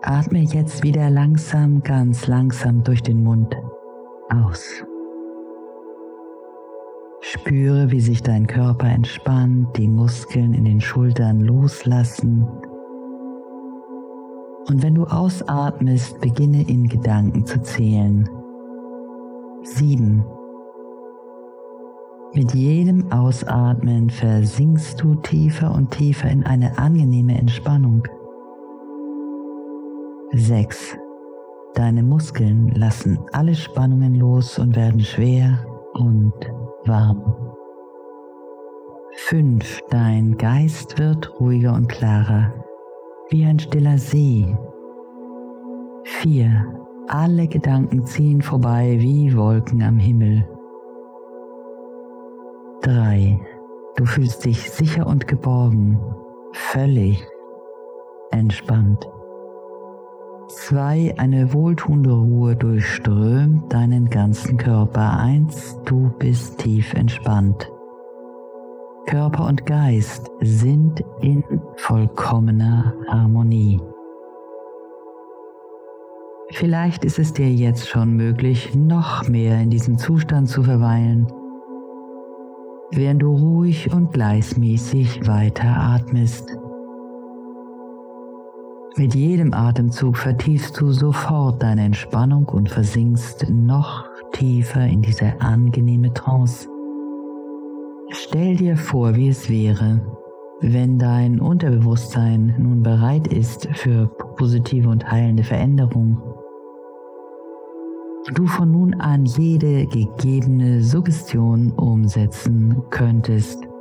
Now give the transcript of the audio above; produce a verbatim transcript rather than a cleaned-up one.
Atme jetzt wieder langsam, ganz langsam durch den Mund aus. Spüre, wie sich dein Körper entspannt, die Muskeln in den Schultern loslassen. Und wenn du ausatmest, beginne in Gedanken zu zählen. Sieben. Mit jedem Ausatmen versinkst du tiefer und tiefer in eine angenehme Entspannung. Sechs. Deine Muskeln lassen alle Spannungen los und werden schwer und warm. Fünf. Dein Geist wird ruhiger und klarer, wie ein stiller See. Vier. Alle Gedanken ziehen vorbei wie Wolken am Himmel. Drei. Du fühlst dich sicher und geborgen, völlig entspannt. Zwei. Eine wohltuende Ruhe durchströmt deinen ganzen Körper. Eins. Du bist tief entspannt. Körper und Geist sind in vollkommener Harmonie. Vielleicht ist es dir jetzt schon möglich, noch mehr in diesem Zustand zu verweilen, während du ruhig und gleichmäßig weiter atmest. Mit jedem Atemzug vertiefst du sofort deine Entspannung und versinkst noch tiefer in diese angenehme Trance. Stell dir vor, wie es wäre, wenn dein Unterbewusstsein nun bereit ist für positive und heilende Veränderung. Du von nun an jede gegebene Suggestion umsetzen könntest.